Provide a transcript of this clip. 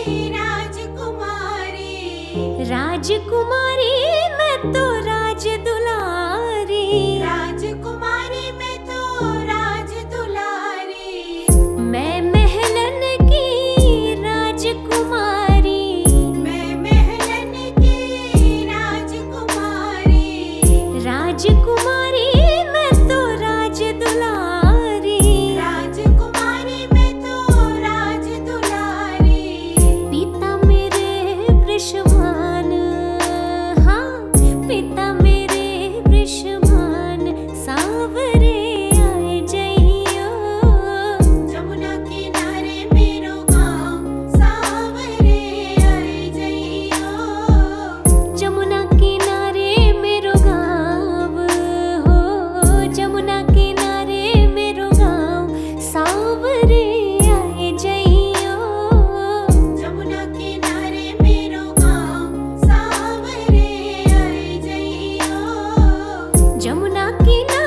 राजकुमारी मैं तो राज दुलारी, राजकुमारी मैं तो राज दुलारी। मैं महलन की राजकुमारी, मैं महलन की राजकुमारी। राजकुमारी मैं तो राज दुलारी, राजकुमारी मैं तो राज दुलारी। पिता मेरे वृषभान, हाँ पिता मेरे वृषभान, सावरे आए जइयो। जमुना किनारे मेरो गाँव, सावरे आए जइयो। जमुना किनारे मेरो गाँव हो, जमुना किनारे मेरो गाँव, सावरे आए जइयो। जमुना किनारे मेरो गाँव, सावरे आए जइयो। जमुना किनारे